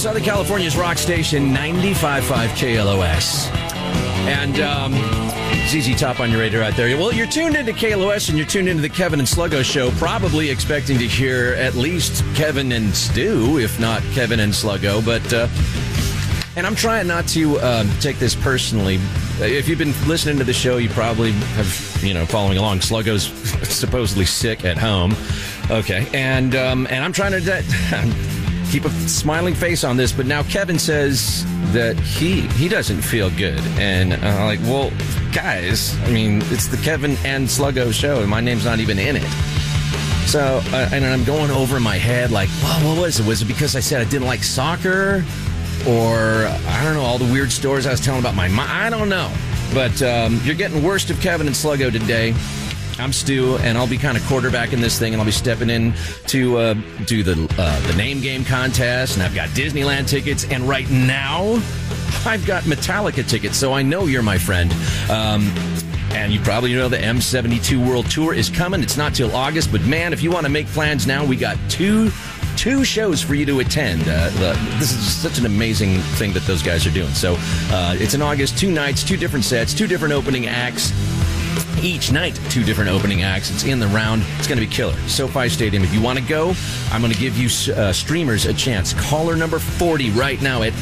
Southern California's rock station, 95.5 KLOS. And ZZ Top on your radio out there. Well, you're tuned into KLOS and you're tuned into the Kevin and Sluggo show, probably expecting to hear at least Kevin and Stu, if not Kevin and Sluggo. But, and I'm trying not to take this personally. If you've been listening to the show, you probably have, following along. Sluggo's supposedly sick at home. Okay. And I'm trying to keep a smiling face on this, but now Kevin says that he doesn't feel good. And I'm like, well, guys, I mean, it's the Kevin and Sluggo show, and my name's not even in it. So, and I'm going over in my head like, well, what was it? Was it because I said I didn't like soccer? Or, I don't know, all the weird stories I was telling about my mom? I don't know. But you're getting Worst of Kevin and Sluggo today. I'm Stu, and I'll be kind of quarterbacking this thing, and I'll be stepping in to do the name game contest, and I've got Disneyland tickets, and right now, I've got Metallica tickets, so I know you're my friend. And you probably know the M72 World Tour is coming. It's not till August, but man, if you want to make plans now, we got two shows for you to attend. This is such an amazing thing that those guys are doing. So it's in August, 2 nights, 2 different sets, 2 different opening acts. Each night, 2 different opening acts. It's in the round. It's going to be killer. SoFi Stadium. If you want to go, I'm going to give you streamers a chance. Caller number 40 right now at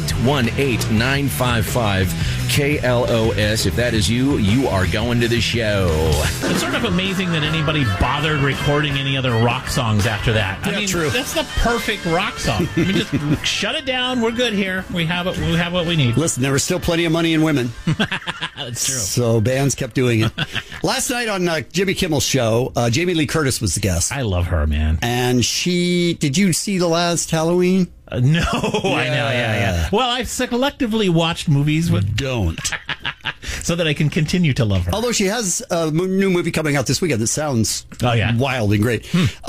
818-955-KLOS. If that is you, you are going to the show. It's sort of amazing that anybody bothered recording any other rock songs after that. Yeah, true. That's the perfect rock song. I mean, just shut it down. We're good here. We have it. We have what we need. Listen, there was still plenty of money in women. That's true. So bands kept doing it. Last night on Jimmy Kimmel's show, Jamie Lee Curtis was the guest. I love her, man. And did you see the last Halloween? No, yeah. I know, yeah. Well, I've selectively watched movies with... Don't. So that I can continue to love her. Although she has a new movie coming out this weekend that sounds wild and great.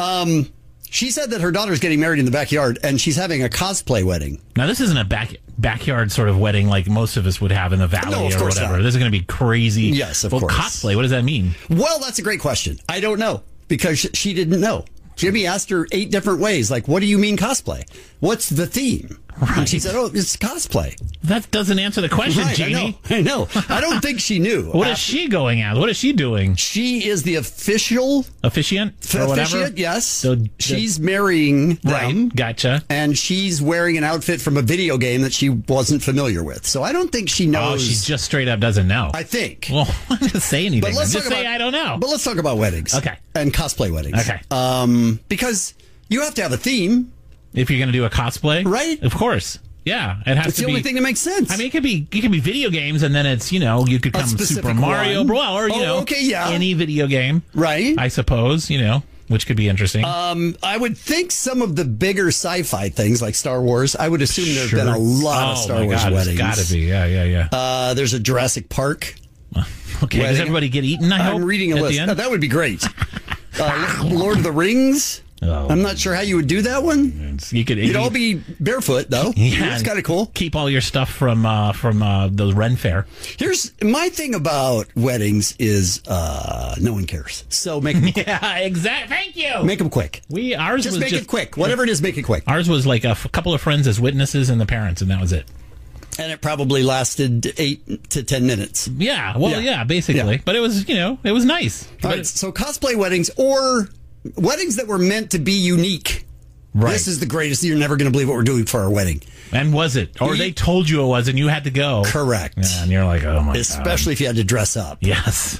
She said that her daughter's getting married in the backyard, and she's having a cosplay wedding. Now, this isn't a backyard sort of wedding like most of us would have in the valley or whatever. Not. This is going to be crazy. Yes, of course. Cosplay, what does that mean? Well, that's a great question. I don't know, because she didn't know. Jimmy asked her 8 different ways, like, what do you mean cosplay? What's the theme? Right. And she said, it's cosplay. That doesn't answer the question, right, Jeannie. I know. I don't think she knew. What is she going at? What is she doing? She is the officiant, or whatever? Officiant, yes. So she's marrying them. Right, gotcha. And she's wearing an outfit from a video game that she wasn't familiar with. So I don't think she knows. Oh, she just straight up doesn't know. I think. Well, I'm not going to say anything. But let's just say I don't know. But let's talk about weddings. Okay. And cosplay weddings. Okay. Because you have to have a theme. If you're going to do a cosplay. Right. Of course. Yeah, it has it's to be. the only thing that makes sense. I mean, it could be video games, and then it's, you could come Super Mario, or, any video game. Right. I suppose, which could be interesting. I would think some of the bigger sci-fi things like Star Wars, I would assume there have been a lot of Star Wars weddings. It's got to be, yeah. There's a Jurassic Park. Okay, does everybody get eaten, I hope? I'm reading a list. That would be great. Lord of the Rings. Oh. I'm not sure how you would do that one. You'd all be barefoot, though. Yeah, that's kind of cool. Keep all your stuff from the Ren Fair. Here's my thing about weddings is no one cares. So make them quick. Yeah, exactly. Thank you. Make them quick. Just make it quick. Whatever it is, make it quick. Ours was like a couple of friends as witnesses and the parents, and that was it. And it probably lasted 8 to 10 minutes. Yeah, well, basically. Yeah. But it was, it was nice. All right, so cosplay weddings or weddings that were meant to be unique. Right. This is the greatest. You're never going to believe what we're doing for our wedding. And was it? Or they told you it was and you had to go. Correct. Yeah, and you're like, oh my God. Especially if you had to dress up. Yes.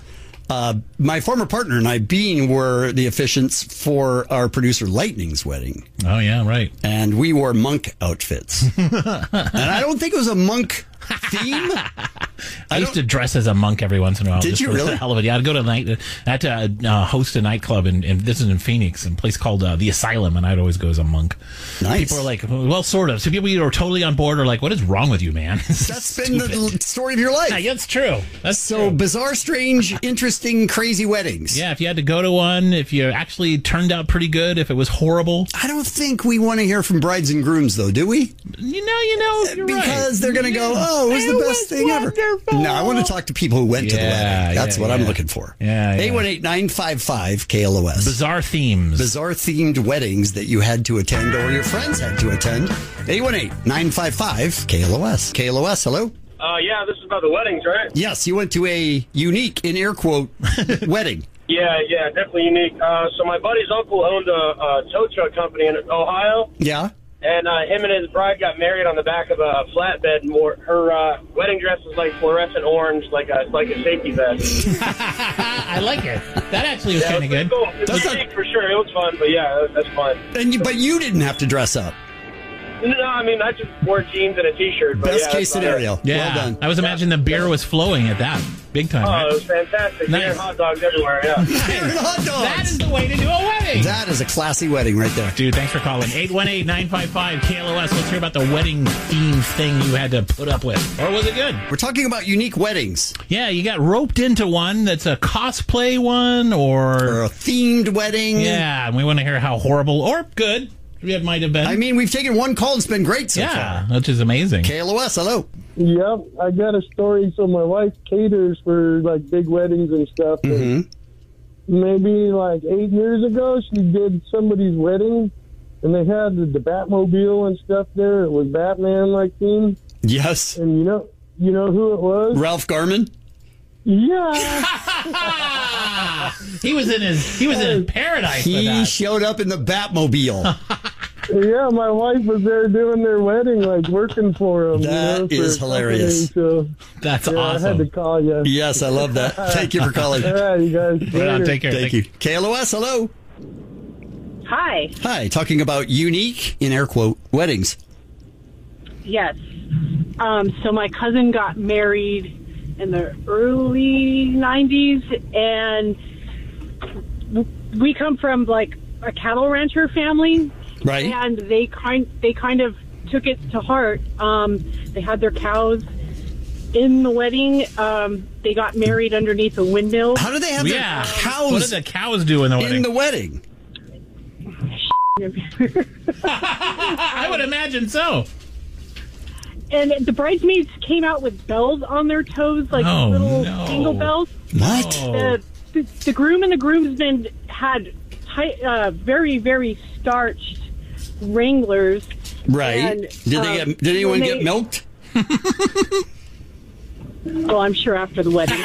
My former partner and I, Bean, were the officiants for our producer Lightning's wedding. Oh, yeah, right. And we wore monk outfits. And I don't think it was a monk theme. I used to dress as a monk every once in a while. Did you really? The hell of it. Yeah, I'd go to host a nightclub, and this is in Phoenix, a place called The Asylum, and I'd always go as a monk. Nice. People are like, well, sort of. So people either are totally on board or like, what is wrong with you, man? That's been the story of your life. Yeah, that's true. That's so true. Bizarre, strange, interesting, crazy weddings. Yeah, if you had to go to one, if you actually turned out pretty good, if it was horrible. I don't think we want to hear from brides and grooms, though, do we? You're because right. they're going to go, oh, it was the best thing ever. wonderful. No, I want to talk to people who went to the Yeah, wedding. That's yeah, what I'm yeah. looking for. Yeah, yeah. 818-955-KLOS. Bizarre themes. Bizarre themed weddings that you had to attend or your friends had to attend. 818-955-KLOS. KLOS, hello? Yeah, this is about the weddings, right? Yes, you went to a unique, in air quote, wedding. Yeah, definitely unique. So my buddy's uncle owned a tow truck company in Ohio, Yeah? and him and his bride got married on the back of a flatbed, and her wedding dress was like fluorescent orange, like a safety vest. I like it. That actually was Yeah, kind of it was good. cool. It was That's unique for sure. It was fun, but yeah, that's fun. But you didn't have to dress up. No, I mean, I just wore jeans and a t-shirt. But Best yeah, case that's about it. scenario. Yeah. Well done. I was imagining the beer was flowing at that. Big time, Oh, right? it was fantastic. Nice. Beer and hot dogs everywhere, yeah. Beer and hot dogs. That is the way to do a wedding. That is a classy wedding right there. Dude, thanks for calling. 818-955-KLOS. Let's hear about the wedding theme thing you had to put up with. Or was it good? We're talking about unique weddings Yeah, you got roped into one that's a cosplay one or a themed wedding. Yeah, and we want to hear how horrible or good it might have been. I mean, we've taken one call and it's been great so yeah, far. which is amazing. KLOS, hello. Yep, I got a story. So my wife caters for like big weddings and stuff. And maybe like 8 years ago, she did somebody's wedding, and they had the Batmobile and stuff there. It was Batman like theme, Yes. and you know who it was? Ralph Garman. Yeah, He was in paradise with He that. showed up in the Batmobile. yeah. My wife was there doing their wedding, like working for them. That for is a company, hilarious. So That's yeah, I had to awesome. call you. Yes, I love that. Thank you for calling. All right, you guys. Right on, later. take care. Thank you. KLOS, hello. Hi. Hi, talking about unique, in air quote, weddings. Yes. So my cousin got married in the early 90s, and we come from like a cattle rancher family, Right? and they kind of took it to heart. They had their cows in the wedding. They got married underneath a windmill. How do they have Yeah. their cows What did the cows do in the wedding? in the wedding? I would imagine so. And the bridesmaids came out with bells on their toes, like Oh, little no. jingle bells. What? Oh. The groom and the groomsmen had tight, very, very starched Wranglers. Right. And, Did anyone when get they- milked? Well, I'm sure after the wedding.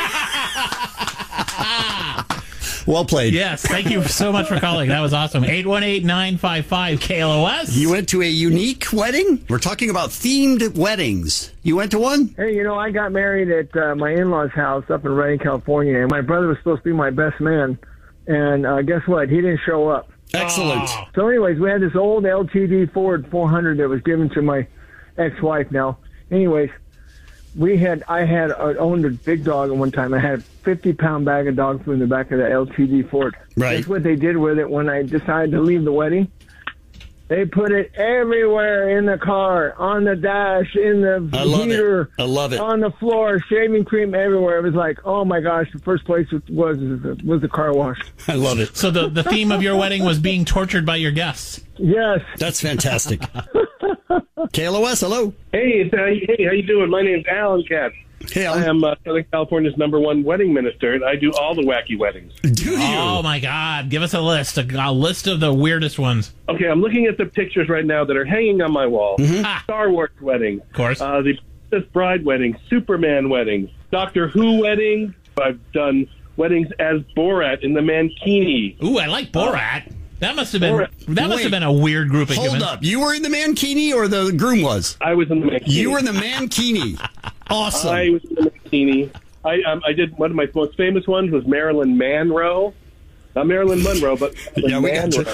Well played. Yes, thank you so much for calling. That was awesome. 818-955-KLOS. You went to a unique wedding? We're talking about themed weddings. You went to one? Hey, I got married at my in-laws' house up in Redding, California, and my brother was supposed to be my best man. And guess what? He didn't show up. Excellent. Oh. So anyways, we had this old LTD Ford 400 that was given to my ex-wife now. Anyways, I had owned a big dog at one time. I had a 50-pound bag of dog food in the back of the LTD Ford. Right. Guess what they did with it when I decided to leave the wedding? They put it everywhere in the car, on the dash, in the I love heater, it. I love it. on the floor, shaving cream everywhere. It was like, oh my gosh, the first place was the car wash. I love it. So the theme of your wedding was being tortured by your guests. Yes. That's fantastic. KLOS, hello. Hey, how you doing? My name's Alan Katz. Hey, I am Southern California's #1 wedding minister, and I do all the wacky weddings. do you? Oh my God! Give us a list of the weirdest ones. Okay, I'm looking at the pictures right now that are hanging on my wall. Ah, Star Wars wedding. of course. The Princess Bride wedding, Superman wedding, Doctor Who wedding. I've done weddings as Borat in the Mankini. Ooh, I like Borat. That must have been Borat. a weird group of Hold humans. up. You were in the mankini or the groom was? I was in the Mankini. You were in the mankini. Awesome. I was in the Mankini. I did one of my most famous ones was Marilyn Monroe. Not Marilyn Monroe, but Yeah, we got you. Monroe.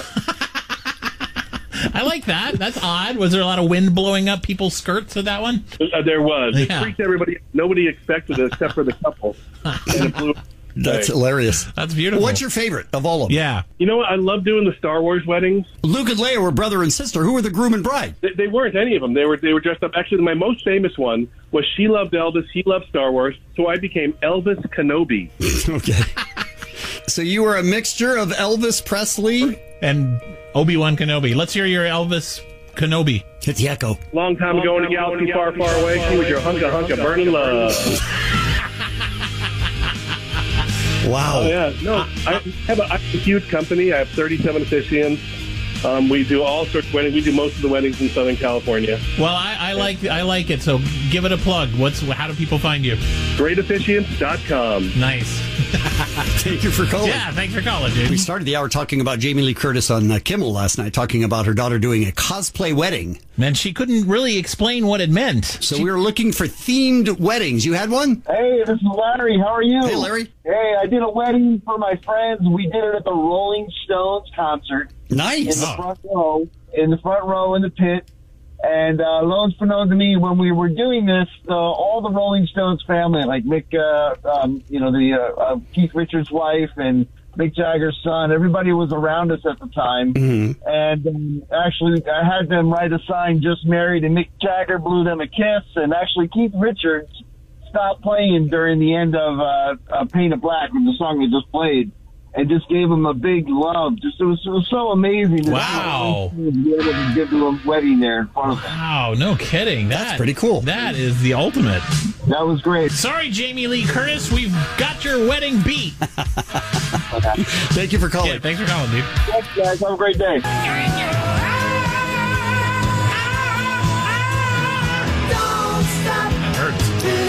I like that. That's odd. Was there a lot of wind blowing up people's skirts at that one? There was. It Yeah. freaked everybody. Nobody expected it except for the couple. And it blew That's away. hilarious. That's beautiful. What's your favorite of all of them? Yeah. You know what? I love doing the Star Wars weddings. Luke and Leia were brother and sister. Who were the groom and bride? They weren't any of them. They were dressed up. Actually, my most famous one was she loved Elvis, he loved Star Wars, so I became Elvis Kenobi. Okay. So you were a mixture of Elvis Presley. And Obi-Wan Kenobi. Let's hear your Elvis Kenobi. Hit the echo. Long time ago in a galaxy far, far away, she was your hunka burning love. Wow. Oh, yeah. No, I have a huge company. I have 37 officiants. We do all sorts of weddings. We do most of the weddings in Southern California. Well, I like it, so give it a plug. How do people find you? GreatOfficiants.com. Nice. Thank you for calling. Yeah, thanks for calling, dude. We started the hour talking about Jamie Lee Curtis on Kimmel last night, talking about her daughter doing a cosplay wedding. And she couldn't really explain what it meant. So we were looking for themed weddings. You had one? Hey, this is Larry. How are you? Hey, Larry. Hey, I did a wedding for my friends. We did it at the Rolling Stones concert. Nice. In the front row in the pit. And lo and known to me, when we were doing this, all the Rolling Stones family, like Mick, Keith Richards' wife and Mick Jagger's son, everybody was around us at the time. Mm-hmm. And actually, I had them write a sign, "Just Married," and Mick Jagger blew them a kiss. And actually, Keith Richards stopped playing during the end of Paint It Black, when the song we just played, and just gave him a big love. It was so amazing. Wow. To be able to give them a wedding there in front of them. Wow, no kidding. That's pretty cool. That is the ultimate. That was great. Sorry, Jamie Lee Curtis. We've got your wedding beat. Thank you for calling. Yeah, thanks for calling, dude. Thanks, guys. Have a great day. That hurts.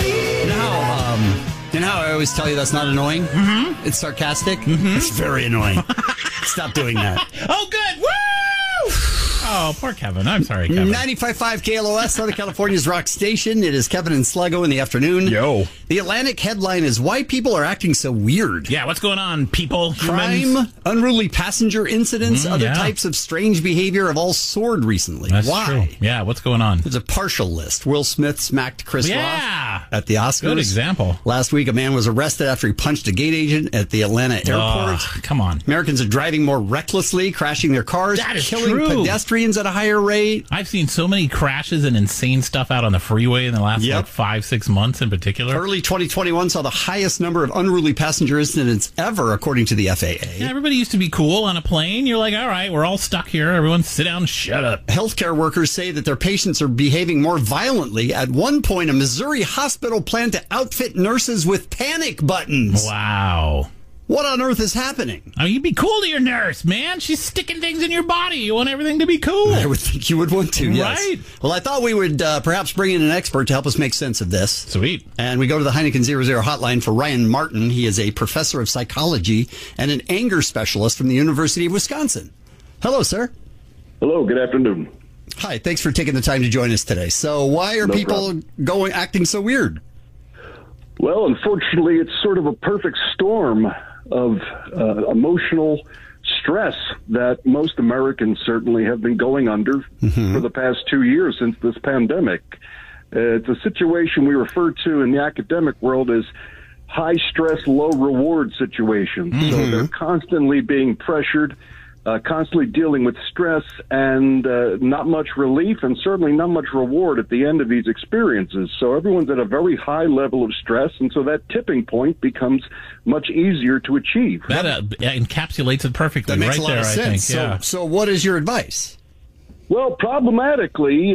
You know how I always tell you that's not annoying? Mm-hmm. It's sarcastic? Mm-hmm. It's very annoying. Stop doing that. Oh, good. Woo! Oh, poor Kevin. I'm sorry, Kevin. 95.5 KLOS, Southern California's rock station. It is Kevin and Sluggo in the afternoon. Yo. The Atlantic headline is Why People Are Acting So Weird. Yeah, what's going on, people? Crime, Humans? unruly passenger incidents, other yeah. types of strange behavior have all soared recently. That's Why? true. Yeah, what's going on? There's a partial list. Will Smith smacked Chris Rock at the Oscars. Good example. Last week, a man was arrested after he punched a gate agent at the Atlanta airport. Come on. Americans are driving more recklessly, crashing their cars, That is killing true. pedestrians at a higher rate. I've seen so many crashes and insane stuff out on the freeway in the last 5-6 months in particular. Early 2021 saw the highest number of unruly passenger incidents ever, according to the FAA. Yeah, everybody used to be cool on a plane. You're like, all right, we're all stuck here. Everyone sit down and shut up. Healthcare workers say that their patients are behaving more violently. At one point, a Missouri hospital planned to outfit nurses with panic buttons. Wow. What on earth is happening? I mean, you'd be cool to your nurse, man. She's sticking things in your body. You want everything to be cool. I would think you would want to, yes. Right. Well, I thought we would perhaps bring in an expert to help us make sense of this. Sweet. And we go to the Heineken 00 hotline for Ryan Martin. He is a professor of psychology and an anger specialist from the University of Wisconsin. Hello, sir. Hello, good afternoon. Hi, thanks for taking the time to join us today. So why are people acting so weird? Well, unfortunately, it's sort of a perfect storm of emotional stress that most Americans certainly have been going under for the past 2 years since this pandemic. It's a situation we refer to in the academic world as high stress, low reward situations. So they're constantly being pressured, constantly dealing with stress and not much relief and certainly not much reward at the end of these experiences. So everyone's at a very high level of stress, and so that tipping point becomes much easier to achieve. That encapsulates it perfectly. That makes right a lot there, of sense. I think. Yeah. So what is your advice? Well, problematically,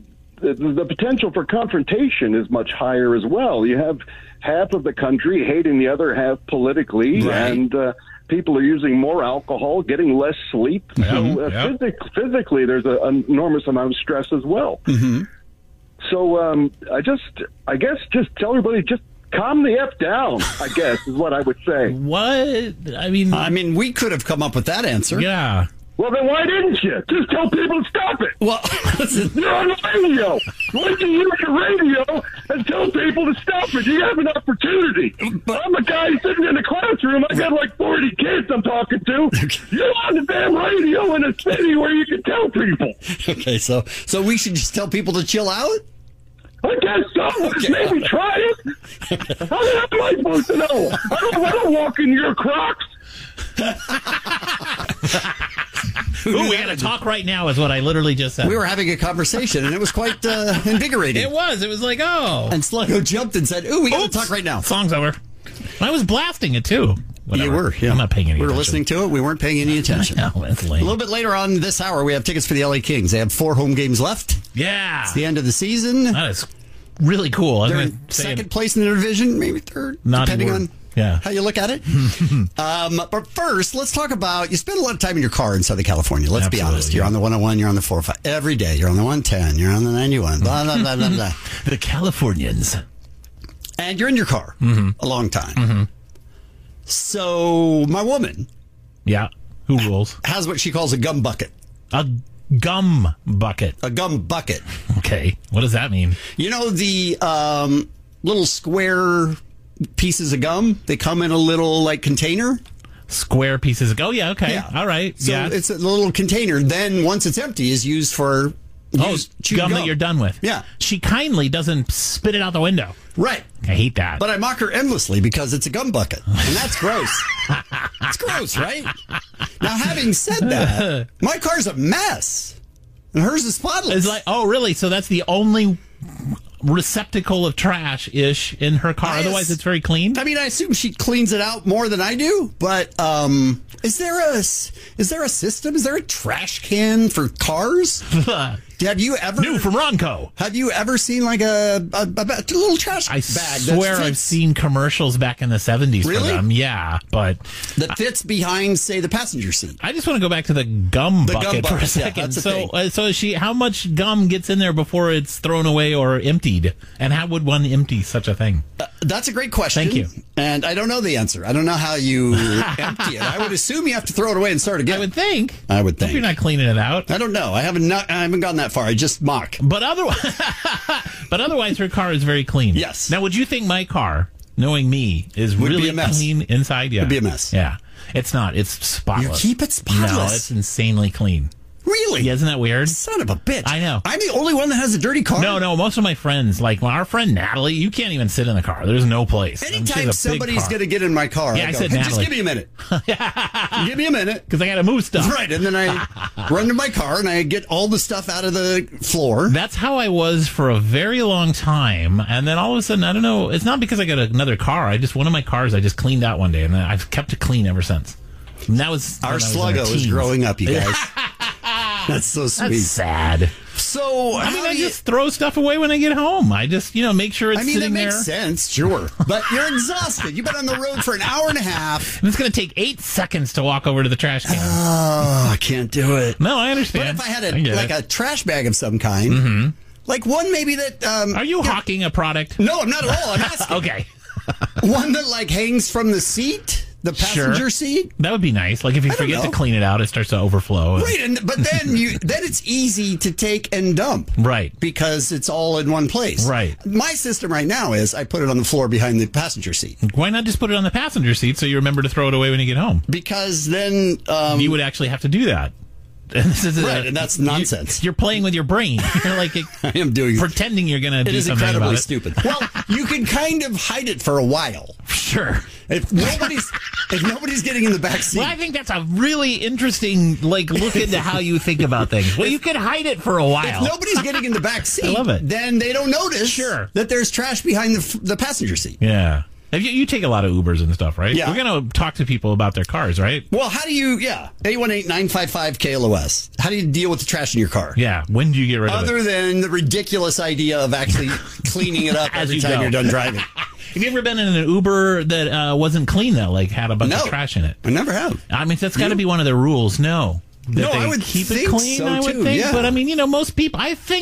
the potential for confrontation is much higher as well. You have half of the country hating the other half politically, and people are using more alcohol, getting less sleep. Physically, there's an enormous amount of stress as well. So I guess just tell everybody, just calm the F down, I guess, is what I would say. What? I mean, we could have come up with that answer. Yeah. Well, then why didn't you? Just tell people to stop it. Well, you're on the radio. Why don't you use your radio and tell people to stop it? You have an opportunity. I'm a guy sitting in the classroom. I got like 40 kids I'm talking to. You're on the damn radio in a city where you can tell people. Okay, so we should just tell people to chill out? I guess so. Okay. Maybe try it. How am I supposed to know? I don't walk in your Crocs. Ooh, we got to talk right now is what I literally just said. We were having a conversation, and it was quite invigorating. It was like, oh. And Sluggo jumped and said, ooh, we got to talk right now. Song's over. I was blasting it, too. whatever. You were, yeah. I'm not paying any We were attention. listening to it. We weren't paying any attention. No, that's lame. A little bit later on this hour, we have tickets for the LA Kings. They have 4 home games left. Yeah. It's the end of the season. That is really cool. I was They're gonna in say second place in the division, maybe third, Not depending anymore. on how you look at it. But first, let's talk about, you spend a lot of time in your car in Southern California. Let's be Absolutely, honest. You're on the 101, you're on the 405. Every day, you're on the 110, you're on the 91, blah, blah, blah, blah, blah. The Californians. And you're in your car a long time. So my woman Yeah. Who rules? has what she calls a gum bucket. A gum bucket. A gum bucket. Okay. What does that mean? You know the little square pieces of gum? They come in a little like container. Square pieces of... Oh, yeah. Okay. Yeah. All right. So yeah. it's a little container. Then once it's empty, is used for chewed gum that you're done with. Yeah. She kindly doesn't spit it out the window. Right. I hate that. But I mock her endlessly because it's a gum bucket. And that's gross. It's gross, right? Now, having said that, my car's a mess. And hers is spotless. It's like, oh, really? So that's the only receptacle of trash-ish in her car. Otherwise, it's very clean? I mean, I assume she cleans it out more than I do, but is there a system? Is there a trash can for cars? Have you ever... New from Ronco. Have you ever seen like a little trash I bag? swear I've seen commercials back in the 70s Really? for them. Yeah, but... that fits behind, say, the passenger seat. I just want to go back to the gum The gum bucket for a bucket, yeah, second. that's the So how much gum gets in there before it's thrown away or emptied? And how would one empty such a thing? That's a great question. Thank you. And I don't know the answer. I don't know how you empty it. I would assume you have to throw it away and start again. I would think. If you're not cleaning it out. I don't know. I haven't gone that far. I just mock. But otherwise, her car is very clean. Yes. Now, would you think my car, knowing me, is Would be really a mess. clean inside? Yeah. Would be a mess. Yeah. It's not. It's spotless. You keep it spotless? No, it's insanely clean. Really? Yeah, isn't that weird? Son of a bitch. I know. I'm the only one that has a dirty car? No, most of my friends, like our friend Natalie, you can't even sit in the car. There's no place. Anytime She has a big somebody's car. going to get in my car, Yeah, I I go, said hey, just Natalie. give me a minute. Give me a minute. Because I got to move stuff. Right, and then I run to my car and I get all the stuff out of the floor. That's how I was for a very long time. And then all of a sudden, I don't know, it's not because I got another car. One of my cars I just cleaned out one day, and then I've kept it clean ever since. And that was Our when I was in Sluggo the is teens. growing up, you guys. That's so sweet. That's sad. So, I mean, I just throw stuff away when I get home. I just, make sure it's I mean, that sitting makes there. sense, sure. But you're exhausted. You've been on the road for an hour and a half. And it's going to take 8 seconds to walk over to the trash can. Oh, I can't do it. No, I understand. But if I had get a trash bag of some kind, like one maybe that... Are you hawking a product? No, I'm not at all. I'm asking. Okay. One that like hangs from the seat, the passenger seat. That would be nice. Like if you forget to clean it out, it starts to overflow. Right, but then then it's easy to take and dump. Right. Because it's all in one place. Right. My system right now is I put it on the floor behind the passenger seat. Why not just put it on the passenger seat so you remember to throw it away when you get home? Because then... you would actually have to do that. And this is and that's nonsense. You're playing with your brain. You're like I am doing pretending you're going to do something about incredibly it. stupid. Well, you can kind of hide it for a while. Sure. If nobody's getting in the back seat. Well, I think that's a really interesting look into how you think about things. Well, you can hide it for a while. If nobody's getting in the back seat, I love it. Then they don't notice that there's trash behind the passenger seat. Yeah. You take a lot of Ubers and stuff, right? Yeah. We're going to talk to people about their cars, right? Well, how do you, 818-955-KLOS. How do you deal with the trash in your car? Yeah. When do you get rid of it? Other than the ridiculous idea of actually cleaning it up every time you're done driving. Have you ever been in an Uber that wasn't clean, though? Like had a bunch of trash in it? I never have. I mean, that's got to be one of their rules. No. No, they I would keep think it clean, so, I would too, think. yeah. But I mean, most people,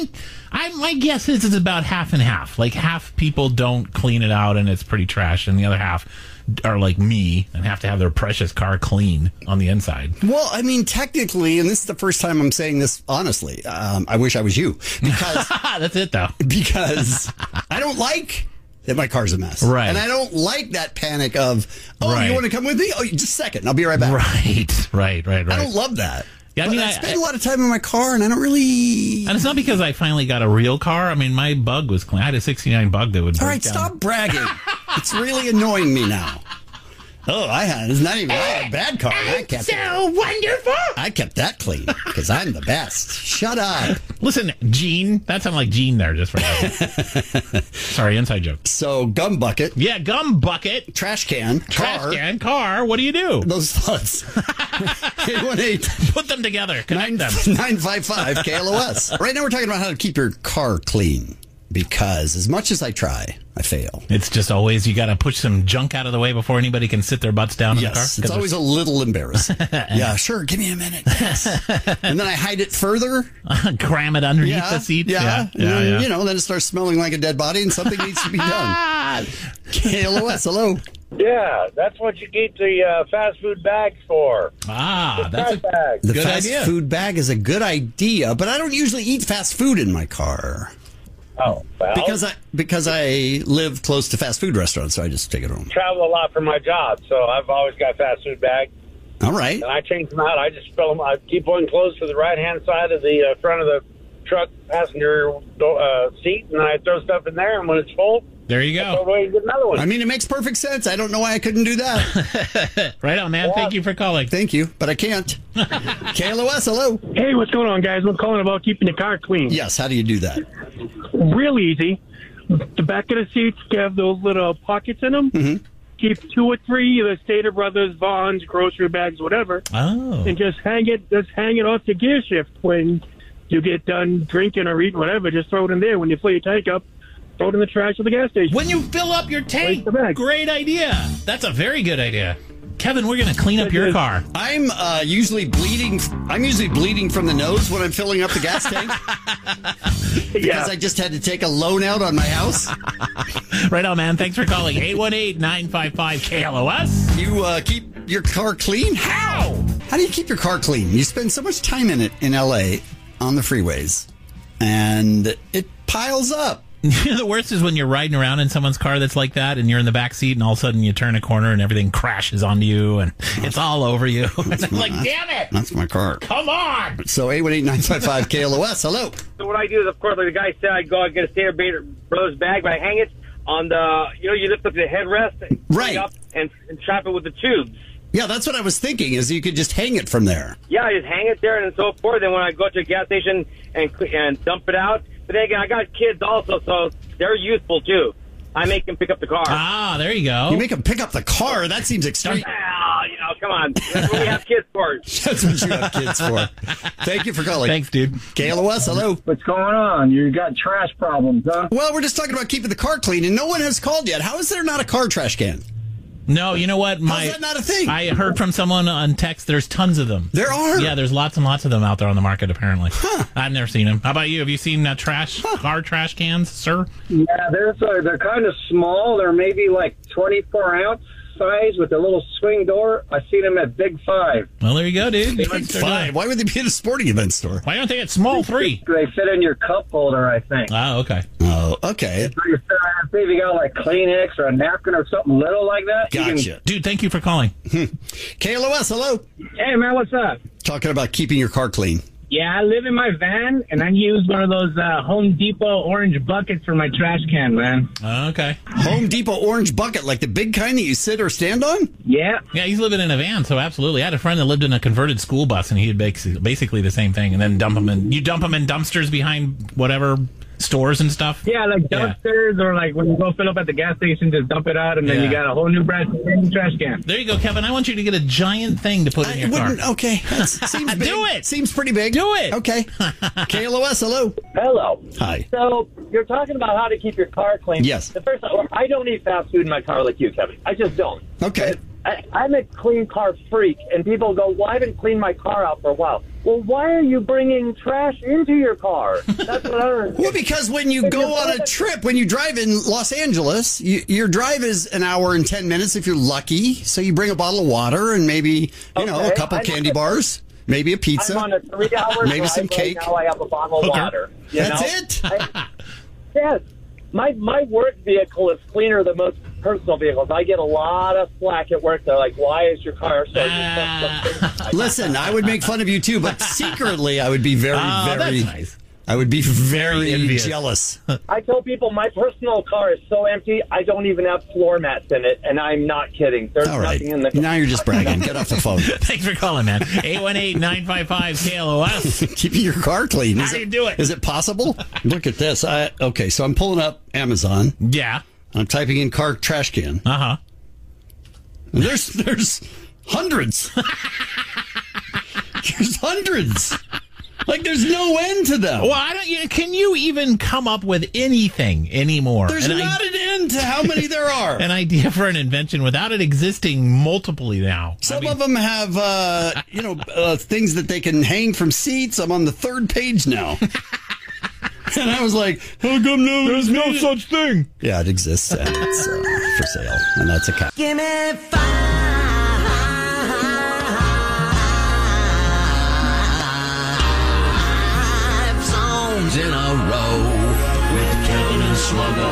my guess is it's about half and half. Like half people don't clean it out and it's pretty trash, and the other half are like me and have to have their precious car clean on the inside. Well, I mean, technically, and this is the first time I'm saying this honestly, I wish I was you. Because that's it, though. Because I don't like that my car's a mess. Right. And I don't like that panic of, Right. you want to come with me? Oh, just a second. I'll be right back. Right. I don't love that. Yeah, I But mean, I spend a lot of time in my car, and I don't really... And it's not because I finally got a real car. I mean, my Bug was clean. I had a 69 Bug that would break All right, down. stop bragging. It's really annoying me now. Oh, it's not even I had a bad car. I kept wonderful. I kept that clean because I'm the best. Shut up. Listen, Gene. That sounded like Gene there just for a second. Sorry, inside joke. So, gum bucket. Yeah, gum bucket. Trash can. Car. What do you do? Those thoughts. 818. Put them together. Connect them. 955 KLOS. Right now we're talking about how to keep your car clean. Because as much as I try, I fail. It's just always, you got to push some junk out of the way before anybody can sit their butts down in the car. Yes, it's always a little embarrassing. Yeah, sure, give me a minute. Yes. And then I hide it further. Cram it underneath the seat. Yeah. You know, then it starts smelling like a dead body and something needs to be done. KLOS, hello. Yeah, that's what you keep the fast food bags for. That's a bag. The good fast idea. food bag is a good idea, but I don't usually eat fast food in my car. Oh, well. Because I live close to fast food restaurants, so I just take it home. Travel a lot for my job, so I've always got fast food bags. All right. And I change them out. I just fill them. I keep one close to the right-hand side of the front of the truck passenger seat, and I throw stuff in there, and when it's full, there you I throw go. it away and get another one. I mean, it makes perfect sense. I don't know why I couldn't do that. Right on, man. Yeah. Thank you for calling. Thank you, but I can't. KLOS, hello. Hey, what's going on, guys? I'm calling about keeping the car clean. Yes, how do you do that? Real easy. The back of the seats have those little pockets in them. Mm-hmm. Keep 2 or 3 of the Stater Brothers, Vons, grocery bags, whatever, and just hang it off the gear shift when you get done drinking or eating, whatever. Just throw it in there. When you fill your tank up, throw it in the trash at the gas station. When you fill up your tank, the bag. great idea. That's a very good idea. Kevin, we're going to clean up your car. I'm usually bleeding from the nose when I'm filling up the gas tank. Because I just had to take a loan out on my house. Right on, man. Thanks for calling. 818-955-KLOS. You keep your car clean? How? How do you keep your car clean? You spend so much time in it in L.A. on the freeways, and it piles up. The worst is when you're riding around in someone's car that's like that, and you're in the back seat, and all of a sudden you turn a corner and everything crashes onto you, and it's all over you. It's like, damn it! That's my car. Come on! So 818-955-KLOS. Hello. So what I do is, of course, like the guy said, I go and get a Stater Brothers bag, but I hang it on the, you lift up the headrest, right, up and trap it with the tubes. Yeah, that's what I was thinking, is you could just hang it from there. Yeah, I just hang it there and so forth. Then when I go to a gas station and dump it out, but then again, I got kids also, so they're useful too. I make them pick up the car. Ah, there you go. You make them pick up the car? That seems extreme. Come on. That's what we have kids for. That's what you have kids for. Thank you for calling. Thanks, dude. KLOS, hello. What's going on? You got trash problems, huh? Well, we're just talking about keeping the car clean, and no one has called yet. How is there not a car trash can? No, you know what? How's that not a thing? I heard from someone on text. There's tons of them. There are? Yeah, there's lots and lots of them out there on the market, apparently. I've never seen them. How about you? Have you seen car trash cans, sir? Yeah, they're kind of small. They're maybe like 24-ounce size with a little swing door. I see them at Big Five. Well, there you go, dude. Big Five? Why would they be at a sporting event store? Why don't they at Small 3? They fit in your cup holder, I think. Oh, okay. Oh, okay. So you see if you got like Kleenex or a napkin or something little like that. Gotcha. Dude, thank you for calling. KLOS, hello. Hey, man, what's up? Talking about keeping your car clean. Yeah, I live in my van, and I use one of those Home Depot orange buckets for my trash can, man. Okay. Home Depot orange bucket, like the big kind that you sit or stand on? Yeah. Yeah, he's living in a van, so absolutely. I had a friend that lived in a converted school bus, and he had basically the same thing, and then dump them in dumpsters behind whatever stores and stuff. Yeah, like dumpsters, or like when you go fill up at the gas station, just dump it out, and then you got a whole new brand new trash can. There you go, Kevin. I want you to get a giant thing to put in your car. Okay. Seems big. Do it. Seems pretty big. Do it. Okay. KLOS, hello. Hello. Hi. So you're talking about how to keep your car clean. Yes. The first, I don't eat fast food in my car like you, Kevin. I just don't. Okay. I'm a clean car freak, and people go, well, I haven't cleaned my car out for a while. Well, why are you bringing trash into your car? That's what I don't Well, because when you go on a trip, when you drive in Los Angeles, your drive is an hour and 10 minutes if you're lucky. So you bring a bottle of water and maybe, a couple candy bars, maybe a pizza. I'm on a 3-hour maybe some cake. Right now I have a bottle of water. That's it? Yes. My work vehicle is cleaner than most personal vehicles. I get a lot of flack at work. They're like, why is your car so Listen, I would make fun of you too, but secretly I would be very, that's nice. I would be very envious. jealous. I tell people my personal car is so empty, I don't even have floor mats in it, and I'm not kidding. There's All right. nothing in the car. Now you're just bragging. Get off the phone. Thanks for calling, man. 818-955-KLOS. Keeping your car clean. How do you do it? Is it possible? Look at this. Okay, so I'm pulling up Amazon. Yeah. I'm typing in car trash can. Uh-huh. And there's hundreds. There's hundreds. Like, there's no end to them. Well, can you even come up with anything anymore? There's not an end to how many there are. An idea for an invention without it existing multiply now. Some of them have, things that they can hang from seats. I'm on the third page now. And I was like, how come there's no such thing? Yeah, it exists, and it's for sale, and that's a cat. Give me 5 songs in a row with Kevin and Sluggo.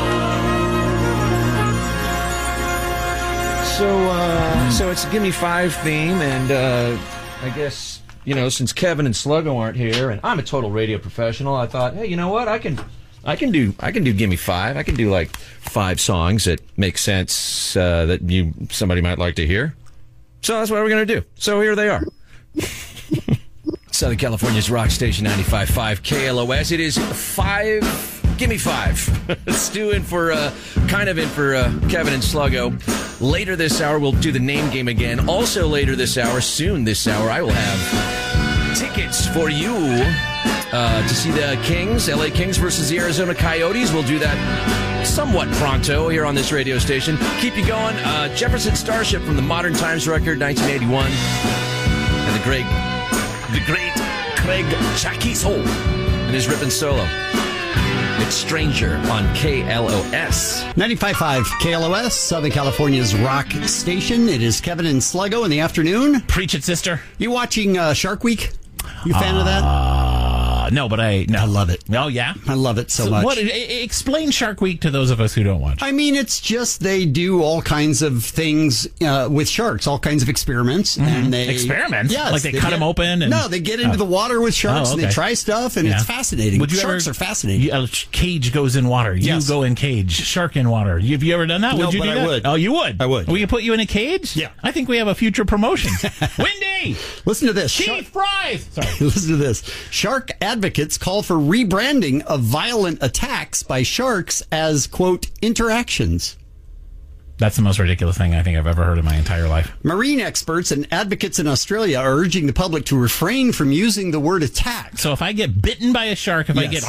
So it's a Gimme 5 theme, and I guess, since Kevin and Sluggo aren't here, and I'm a total radio professional, I thought, hey, you know what? I can do Gimme 5. I can do like 5 songs that make sense that somebody might like to hear. So that's what we're gonna do. So here they are. Southern California's rock station 95.5 KLOS. It is Gimme 5. Stu in for Kevin and Sluggo. Later this hour, we'll do the name game again. Also later this hour, soon this hour, I will have tickets for you to see the Kings, LA Kings versus the Arizona Coyotes. We'll do that somewhat pronto here on this radio station. Keep you going. Jefferson Starship from the Modern Times record, 1981. And the great Craig Chaquiso and his ripping solo. It's Stranger on KLOS. 95.5 KLOS, Southern California's rock station. It is Kevin and Sluggo in the afternoon. Preach it, sister. You watching Shark Week? You a fan of that? No, but I love it. Oh, yeah? I love it so much. Explain Shark Week to those of us who don't watch. I mean, it's just they do all kinds of things with sharks, all kinds of experiments. Mm-hmm. And they experiments? Yes, like they cut them open? No, they get into the water with sharks and they try stuff, and it's fascinating. Sharks are fascinating. Cage goes in water. Yes. You go in cage. Shark in water. Have you ever done that? No, would you but do that? I would. Oh, you would? I would. We can put you in a cage? Yeah. I think we have a future promotion. Wendy! Listen to this. Chief Fries! Sorry. Listen to this. Shark advocates call for rebranding of violent attacks by sharks as, quote, interactions. That's the most ridiculous thing I think I've ever heard in my entire life. Marine experts and advocates in Australia are urging the public to refrain from using the word attack. So if I get bitten by a shark, if I get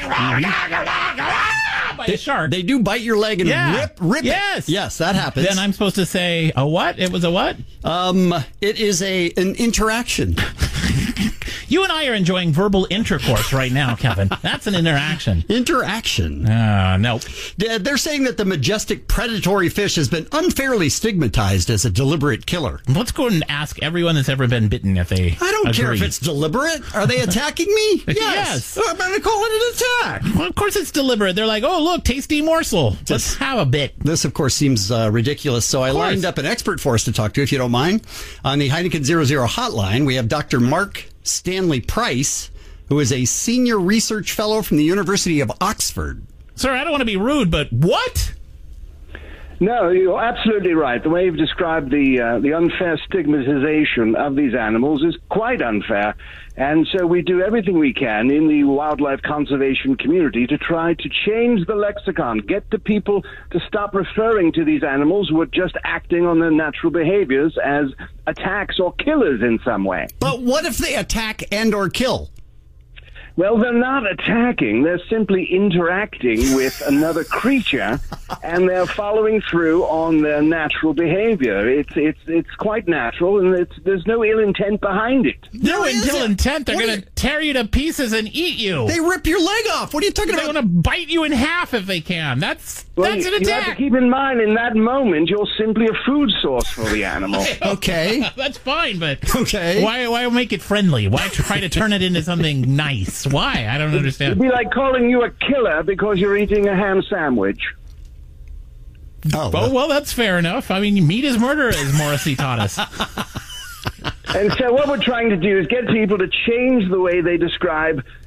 by a shark, they do bite your leg and rip it. Yes, that happens. Then I'm supposed to say a what? It was a what? It is an interaction. You and I are enjoying verbal intercourse right now, Kevin. That's an interaction. Interaction. No. They're saying that the majestic predatory fish has been unfairly stigmatized as a deliberate killer. Let's go and ask everyone that's ever been bitten if they I don't care if it's deliberate. Are they attacking me? Yes. I'm going to call it an attack. Well, of course it's deliberate. They're like, oh, look, tasty morsel. Let's have a bit. This, of course, seems ridiculous. So I lined up an expert for us to talk to, if you don't mind. On the Heineken 00 hotline, we have Dr. Mark Stanley Price, who is a senior research fellow from the University of Oxford. Sir, I don't want to be rude, but what? No, you're absolutely right. The way you've described the unfair stigmatization of these animals is quite unfair. And so we do everything we can in the wildlife conservation community to try to change the lexicon, get the people to stop referring to these animals who are just acting on their natural behaviors as attacks or killers in some way. But what if they attack and or kill? Well, they're not attacking. They're simply interacting with another creature, and they're following through on their natural behavior. It's quite natural, and there's no ill intent behind it. No ill intent. They're going to tear you to pieces and eat you. They rip your leg off. What are you talking about? They're going to bite you in half if they can. That's an attack. You have to keep in mind, in that moment, you're simply a food source for the animal. Okay. That's fine, but okay. Why make it friendly? Why try to turn it into something nice? Why? I don't understand. It'd be like calling you a killer because you're eating a ham sandwich. Oh, well, that's fair enough. I mean, meat is murder, as Morrissey taught us. And so what we're trying to do is get people to change the way they describe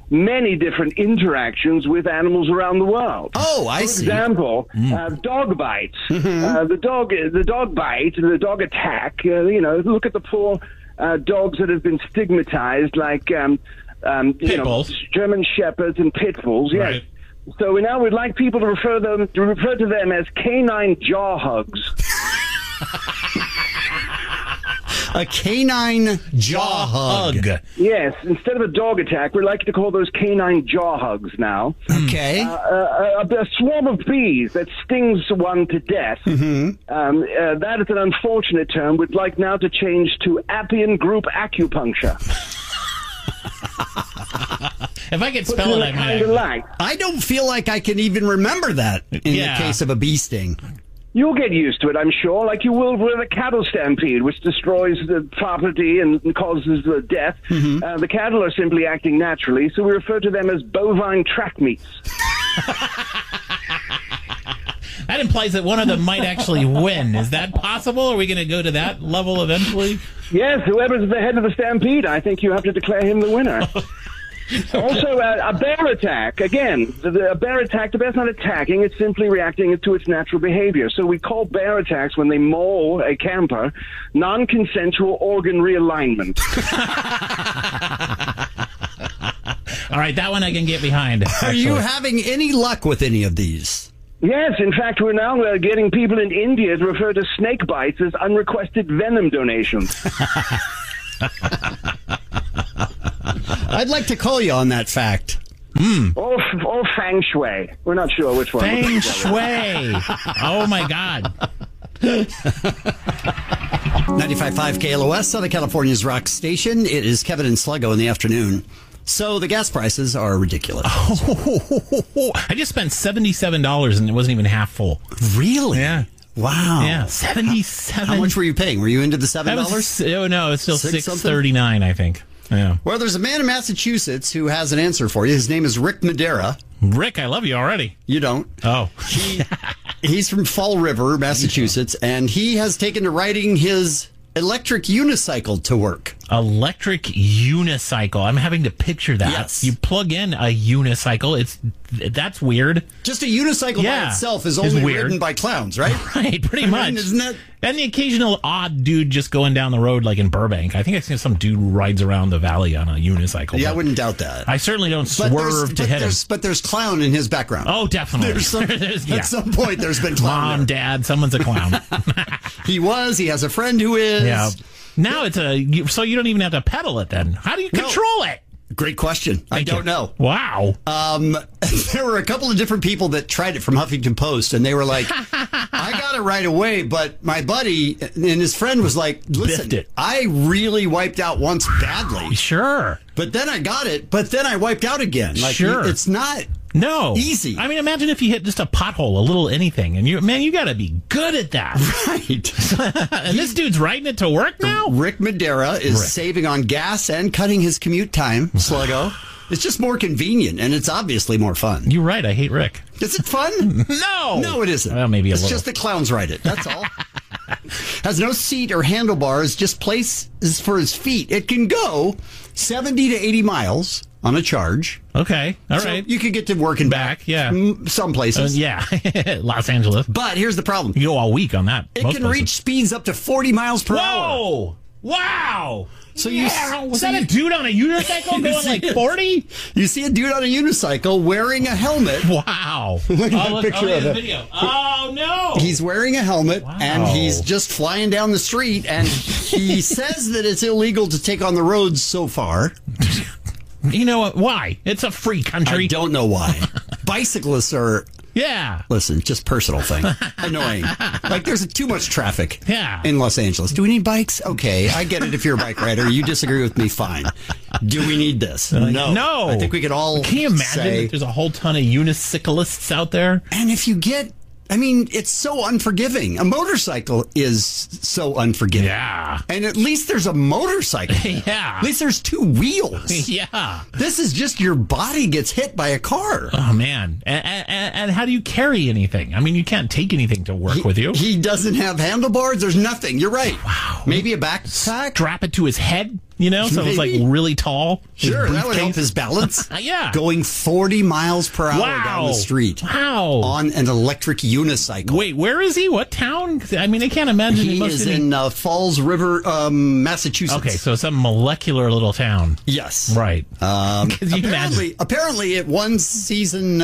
many different interactions with animals around the world. Oh, I see. For example, dog bites. The dog bite, the dog attack. Look at the poor dogs that have been stigmatized, like German shepherds and pit bulls. Yes. Right. So now we'd like people to refer to them as canine jaw hugs. A canine jaw hug. Yes, instead of a dog attack, we'd like to call those canine jaw hugs now. Okay. A swarm of bees that stings one to death. That is an unfortunate term. We'd like now to change to Appian Group Acupuncture. If I could spell it, I might. I don't feel like I can even remember that in the case of a bee sting. You'll get used to it, I'm sure, like you will with a cattle stampede, which destroys the property and causes death. The cattle are simply acting naturally, so we refer to them as bovine track meets. That implies that one of them might actually win. Is that possible? Are we going to go to that level eventually? Yes, whoever's at the head of the stampede, I think you have to declare him the winner. Also, a bear attack. Again, a bear attack, the bear's not attacking, it's simply reacting to its natural behavior. So we call bear attacks, when they maul a camper, non-consensual organ realignment. All right, that one I can get behind. Actually. Are you having any luck with any of these? Yes, in fact, we're now getting people in India to refer to snake bites as unrequested venom donations. I'd like to call you on that fact. Or feng shui. We're not sure which one. Feng shui. Oh, my God. 95.5 KLOS, Southern California's rock station. It is Kevin and Sluggo in the afternoon. So the gas prices are ridiculous. I just spent $77 and it wasn't even half full. Really? Yeah. Wow. Yeah, 77. How much were you paying? Were you into the $7? No, it's still $6.39, I think. Yeah. Well, there's a man in Massachusetts who has an answer for you. His name is Rick Madera. Rick, I love you already. You don't. Oh. He's from Fall River, Massachusetts, and he has taken to riding his electric unicycle to work. Electric unicycle. I'm having to picture that. Yes. You plug in a unicycle. That's weird. Just a unicycle by itself is only ridden by clowns, right? Right, pretty much. Isn't that? And the occasional odd dude just going down the road, like in Burbank. I think I've seen some dude who rides around the valley on a unicycle. Yeah, I wouldn't doubt that. I certainly don't swerve to hit him. But there's clown in his background. Oh, definitely. At some point, there's been clown. Mom, Dad, someone's a clown. He has a friend who is. Yeah. Now so you don't even have to pedal it then. How do you control it? Great question. I don't know. Wow. There were a couple of different people that tried it from Huffington Post, and they were like, I got it right away, but my buddy and his friend was like, listen, I really wiped out once badly. Sure. But then I got it, but then I wiped out again. Like, sure. It's not easy. I mean, imagine if you hit just a pothole, a little anything, and you got to be good at that. Right. And this dude's riding it to work now? Rick Madera is saving on gas and cutting his commute time, Sluggo. It's just more convenient, and it's obviously more fun. You're right. I hate Rick. Is it fun? No. No, it isn't. Well, maybe a little. It's just the clowns ride it. That's all. Has no seat or handlebars, just places for his feet. It can go 70 to 80 miles on a charge. Okay. All right. You could get to work and back. Yeah. Some places. Yeah. Los Angeles. But here's the problem. You go all week on that. It can reach speeds up to 40 miles per hour. Whoa! Wow! So was that a dude on a unicycle going like 40? You see a dude on a unicycle wearing a helmet. Wow. Look at that picture of it. Video. Oh, no. He's wearing a helmet, and he's just flying down the street, and he says that it's illegal to take on the roads so far. You know what? Why? It's a free country. I don't know why. Bicyclists are... Yeah. Listen, just personal thing. Annoying. Like, there's too much traffic Yeah. in Los Angeles. Do we need bikes? Okay, I get it if you're a bike rider. You disagree with me, fine. Do we need this? No. I think we could all Can you imagine say... that there's a whole ton of unicyclists out there? And if you get... I mean, it's so unforgiving. A motorcycle is so unforgiving. Yeah. And at least there's a motorcycle. Yeah. At least there's two wheels. Yeah. This is just your body gets hit by a car. Oh, man. And how do you carry anything? I mean, you can't take anything to work with you. He doesn't have handlebars. There's nothing. You're right. Wow. Maybe a backpack? Strap it to his head? You know, so it was like really tall. Sure, that would help his balance. Yeah. Going 40 miles per hour down the street. Wow. On an electric unicycle. Wait, where is he? What town? I mean, I can't imagine. He is in Falls River, Massachusetts. Okay, so some molecular little town. Yes. Right. Apparently, it won season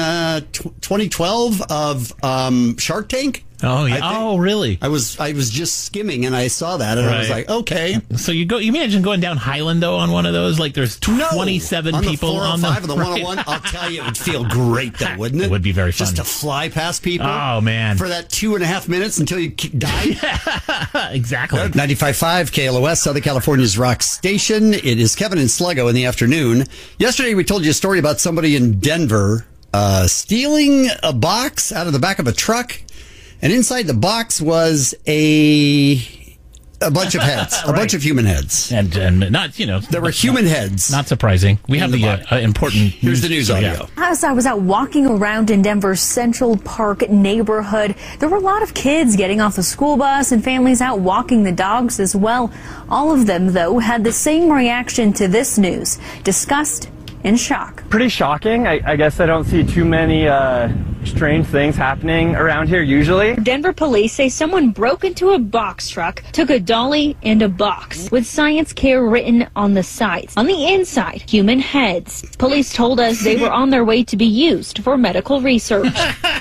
2012 of Shark Tank. Oh yeah! Oh really? I was just skimming and I saw that and I was like, okay. So you imagine going down Highland though on one of those? Like there's 27 people on the 405 and the 101. I'll tell you, it would feel great though, wouldn't it? It would be very fun just to fly past people. Oh man! For that 2.5 minutes until you die. Exactly. 95.5 KLOS, Southern California's rock station. It is Kevin and Sluggo in the afternoon. Yesterday we told you a story about somebody in Denver stealing a box out of the back of a truck. And inside the box was a bunch of heads, a bunch of human heads. And not, there were human heads. Not surprising. We have the important Here's the news audio. As I was out walking around in Denver's Central Park neighborhood, there were a lot of kids getting off the school bus and families out walking the dogs as well. All of them, though, had the same reaction to this news: disgust and shock. Pretty shocking. I guess I don't see too many strange things happening around here usually. Denver police say someone broke into a box truck, took a dolly and a box with science care written on the sides. On the inside, human heads. Police told us they were on their way to be used for medical research.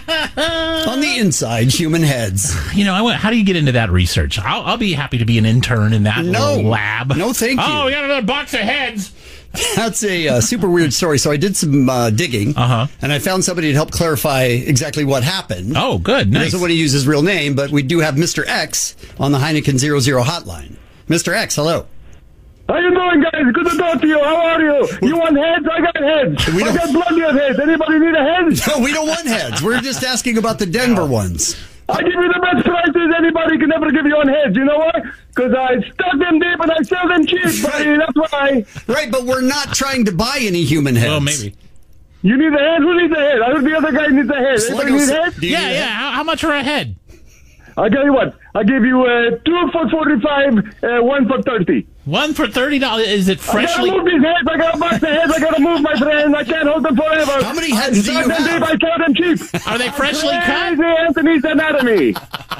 On the inside, human heads. How do you get into that research? I'll be happy to be an intern in that little lab. No, thank you. Oh, we got another box of heads. That's a super weird story. So I did some digging, and I found somebody to help clarify exactly what happened. Oh, good. Nice. He doesn't want to use his real name, but we do have Mr. X on the Heineken 00 hotline. Mr. X, hello. How you doing, guys? Good to talk to you. How are you? You want heads? I got heads. I got plenty of heads. Anybody need a head? No, we don't want heads. We're just asking about the Denver ones. I give you the best prices anybody can ever give you on heads. You know why? Because I stuck them deep and I sell them cheap, buddy. That's why. Right, but we're not trying to buy any human heads. Well, maybe. You need a head? Who needs a head? I heard the other guy needs a head. Anybody need a head? Yeah. How much for a head? I tell you what. I give you 2 for $45, 1 for $30. 1 for $30. Is it freshly? I gotta move these heads. I got a box of heads. I gotta move, my friend. I can't hold them forever. How many heads do you have? Deep, I sell them cheap. Are they freshly cut? Crazy Anthony's Anatomy.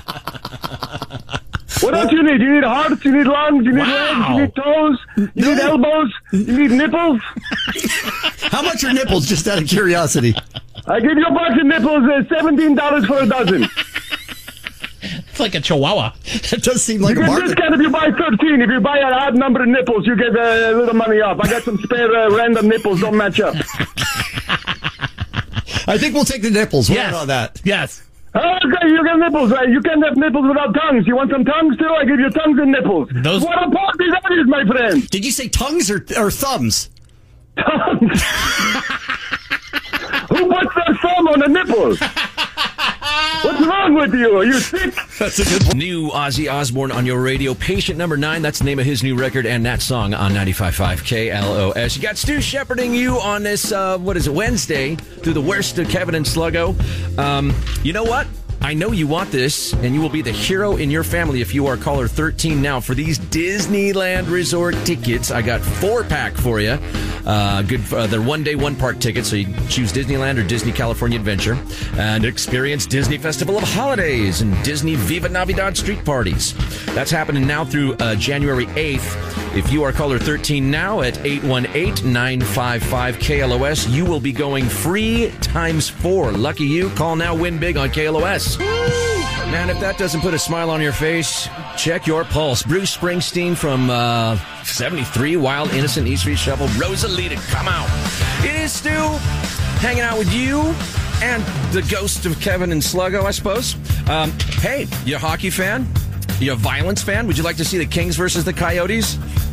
What else you need? You need hearts, you need lungs, you need legs, you need toes, you need elbows, you need nipples. How much are nipples, just out of curiosity? I give you a box of nipples, $17 for a dozen. It's like a chihuahua. It does seem like you a get market. Discount if you buy 13. If you buy an odd number of nipples, you get a little money off. I got some spare random nipples, don't match up. I think we'll take the nipples. We're on that. Yes. Okay, you got nipples. You can't have nipples without tongues. You want some tongues too? I give you tongues and nipples. What a party that is, my friend. Did you say tongues or thumbs? Tongues. Who puts their thumb on a nipple? What's wrong with you? Are you sick? That's a good New Ozzy Osbourne on your radio. Patient number 9. That's the name of his new record and that song on 95.5 KLOS. You got Stu shepherding you on this, Wednesday through the worst of Kevin and Sluggo. You know what? I know you want this, and you will be the hero in your family if you are caller 13 now. For these Disneyland Resort tickets, I got 4-pack for you. Good. They're 1-day, 1-park tickets, so you can choose Disneyland or Disney California Adventure and experience Disney Festival of Holidays and Disney Viva Navidad street parties. That's happening now through January 8th. If you are caller 13 now at 818-955-KLOS, you will be going free ×4. Lucky you. Call now, win big on KLOS. Man, if that doesn't put a smile on your face, check your pulse. Bruce Springsteen from 73, Wild, Innocent, East Street Shuffle, Rosalita, come out. It is Stu hanging out with you and the ghost of Kevin and Sluggo, I suppose. Hey, you a hockey fan? You a violence fan? Would you like to see the Kings versus the Coyotes?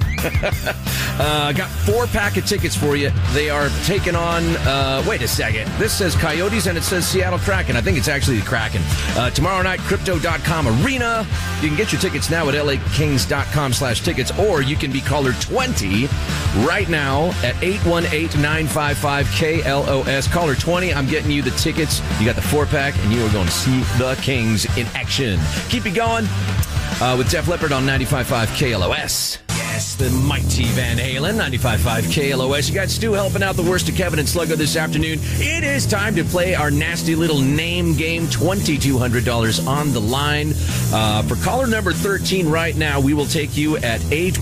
Got 4-pack of tickets for you. They are taking on, wait a second. This says Coyotes and it says Seattle Kraken. I think it's actually the Kraken. Tomorrow night, Crypto.com Arena. You can get your tickets now at LAKings.com/tickets, or you can be caller 20 right now at 818-955-KLOS. Caller 20, I'm getting you the tickets. You got the 4-pack, and you are going to see the Kings in action. Keep it going with Def Leppard on 95.5 KLOS. Yes, the mighty Van Halen, 95.5 KLOS. You got Stu helping out the worst of Kevin and Sluggo this afternoon. It is time to play our nasty little name game, $2,200 on the line. For caller number 13 right now, we will take you at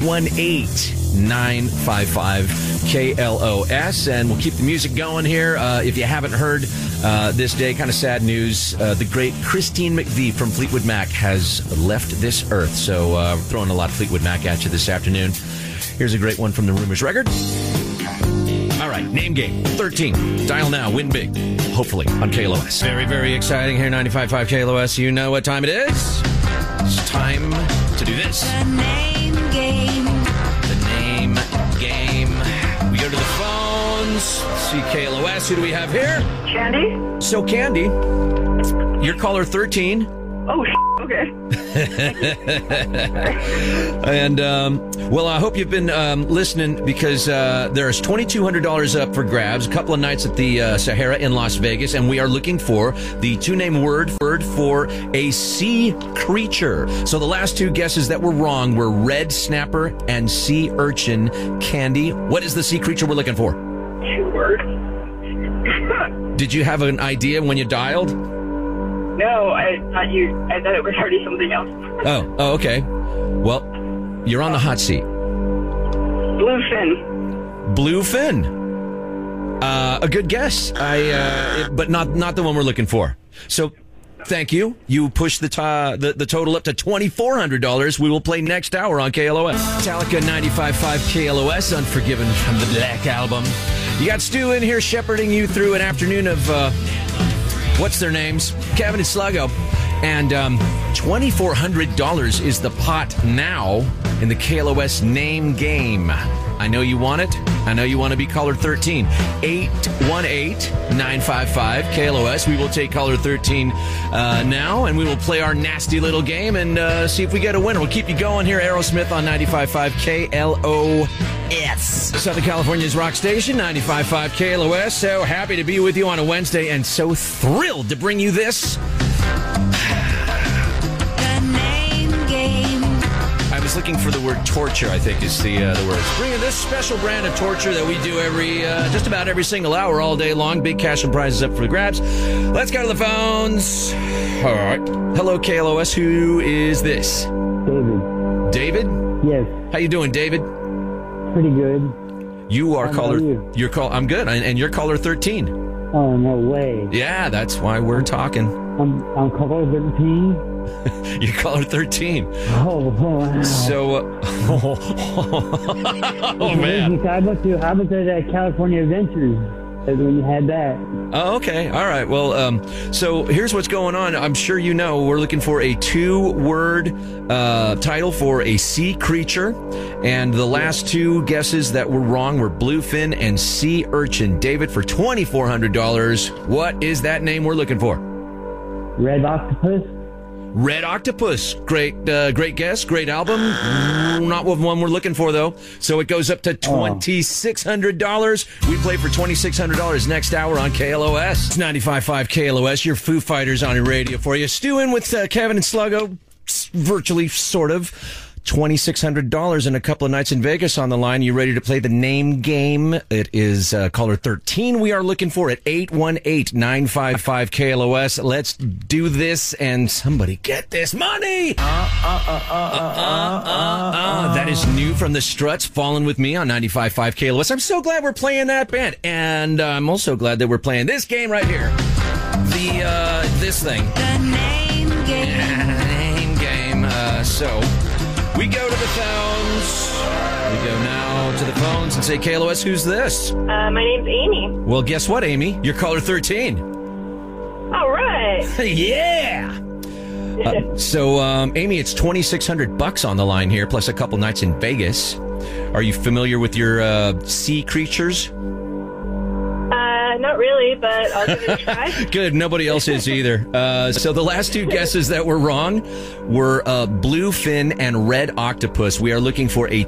818-955-KLOS, and we'll keep the music going here. If you haven't heard this day, kind of sad news, the great Christine McVie from Fleetwood Mac has left this earth. So we're throwing a lot of Fleetwood Mac at you this afternoon. Here's a great one from the Rumors record. All right, name game 13. Dial now, win big. Hopefully on KLOS. Very, very exciting here, 95.5 KLOS. You know what time it is? It's time to do this. The name game. The name game. We go to the phones. See KLOS. Who do we have here? Candy? So, Candy, you're caller 13. Oh, okay. And, well, I hope you've been listening because there's $2,200 up for grabs, a couple of nights at the Sahara in Las Vegas, and we are looking for the two-name word for a sea creature. So the last two guesses that were wrong were red snapper and sea urchin. Candy, what is the sea creature we're looking for? 2 words. Did you have an idea when you dialed? No, I thought it was already something else. Oh, okay. Well, you're on the hot seat. Bluefin. Bluefin. A good guess. But not the one we're looking for. So, thank you. You pushed the total up to $2,400. We will play next hour on KLOS. Metallica 95.5 KLOS, Unforgiven from the Black Album. You got Stu in here shepherding you through an afternoon of, what's their names? Kevin and Sluggo. And $2,400 is the pot now in the KLOS name game. I know you want it. I know you want to be caller 13. 818-955 KLOS. We will take caller 13 now, and we will play our nasty little game and see if we get a winner. We'll keep you going here. Aerosmith on 95.5 KLOS. Southern California's rock station, 95.5 KLOS. So happy to be with you on a Wednesday and so thrilled to bring you this. I was looking for the word torture, I think is the word. Bringing this special brand of torture that we do just about every single hour all day long. Big cash and prizes up for the grabs. Let's go to the phones. All right. Hello, KLOS. Who is this? David. David? Yes. How you doing, David? Pretty good. You are caller. You? I'm good, and you're caller 13. Oh, no way. Yeah, that's why we're talking. I'm caller 13. You're caller 13. Oh, wow. So, oh man. How about the California Adventures when you had that? Oh, okay. All right. Well, so here's what's going on. I'm sure you know we're looking for a 2-word title for a sea creature. And the last 2 guesses that were wrong were bluefin and sea urchin. David, for $2,400, what is that name we're looking for? Red Octopus. Red Octopus. Great guess. Great album. Not one we're looking for, though. So it goes up to $2,600. We play for $2,600 next hour on KLOS. It's 95.5 KLOS. Your Foo Fighters on your radio for you. Stu in with Kevin and Sluggo. Virtually, sort of. $2,600 and a couple of nights in Vegas on the line. You ready to play the name game? It is caller 13 we are looking for at 818-955 KLOS. Let's do this and somebody get this money. That is new from the Struts, Fallen With Me on 95.5 KLOS. I'm so glad we're playing that band. And I'm also glad that we're playing this game right here. This thing. The name game. Name game. So we go to the phones. We go now to the phones and say, KLOS, who's this? My name's Amy. Well, guess what, Amy? You're caller 13. All right. Yeah. So, Amy, it's $2,600 on the line here, plus a couple nights in Vegas. Are you familiar with your sea creatures? Not really, but I'll give it a try. Good. Nobody else is either. So the last 2 guesses that were wrong were bluefin and red octopus. We are looking for a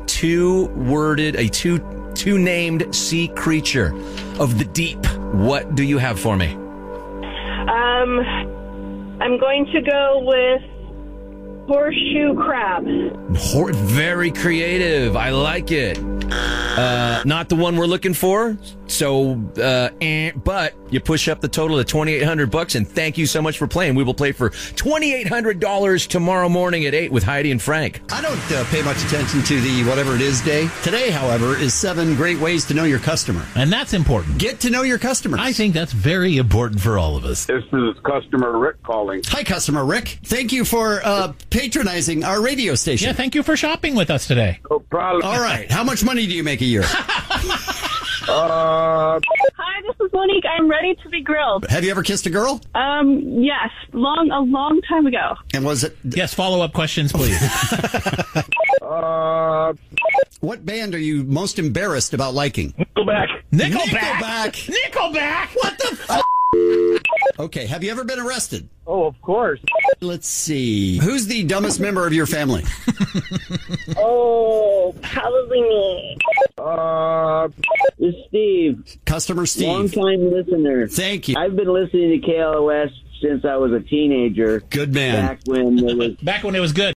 2-named sea creature of the deep. What do you have for me? I'm going to go with Horseshoe crab. Very creative. I like it. Not the one we're looking for. So, but you push up the total to $2,800, and thank you so much for playing. We will play for $2,800 tomorrow morning at 8 with Heidi and Frank. I don't pay much attention to the whatever it is day. Today, however, is 7 great ways to know your customer. And that's important. Get to know your customers. I think that's very important for all of us. This is Customer Rick calling. Hi, Customer Rick. Thank you for patronizing our radio station. Yeah, thank you for shopping with us today. No problem. All right. How much money do you make a year? Hi, this is Monique. I'm ready to be grilled. Have you ever kissed a girl? Yes, a long time ago. And was it? Yes, follow-up questions, please. What band are you most embarrassed about liking? Nickelback. Nickelback. What the f***? Okay, have you ever been arrested? Oh, of course. Let's see. Who's the dumbest member of your family? Oh, probably me. It's Steve. Customer Steve. Long-time listener. Thank you. I've been listening to KLOS since I was a teenager. Good man. Back when it was good.